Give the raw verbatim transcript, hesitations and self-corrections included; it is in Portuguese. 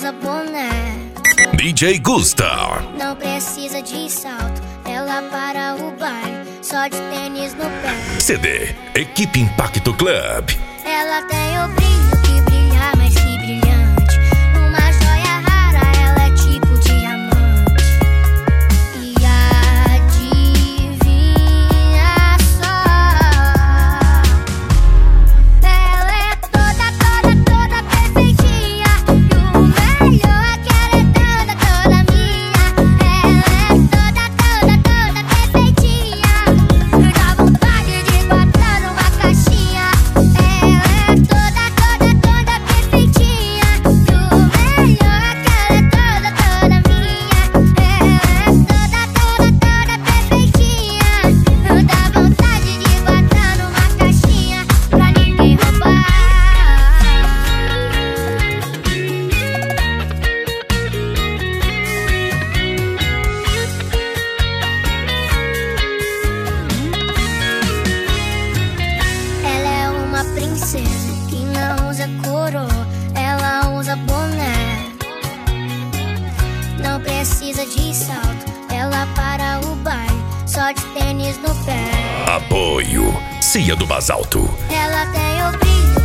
usa boné. D J Gusta. Não precisa de salto, ela para o baile só de tênis no pé. C D Equipe Impacto Club. Ela tem o brilho que brilha mais que brilhante, uma joia rara, ela é tipo diamante. E adivinha só, ela é toda, toda, toda perfeitinha. E o melhor é que ela é toda, toda minha. Ela é toda, toda, toda perfeitinha. Dá vontade de botar numa caixinha. Ela é toda, toda, toda perfeitinha. E o melhor é que ela é toda, toda minha. Ela é toda, toda, toda perfeitinha. Dá vontade de botar numa caixinha pra ninguém roubar. Ela é uma princesa que não usa coroa, ela usa boné. Não precisa de salto, ela para o baile só de tênis no pé. Apoio Cia do Basalto. Ela tem o brilho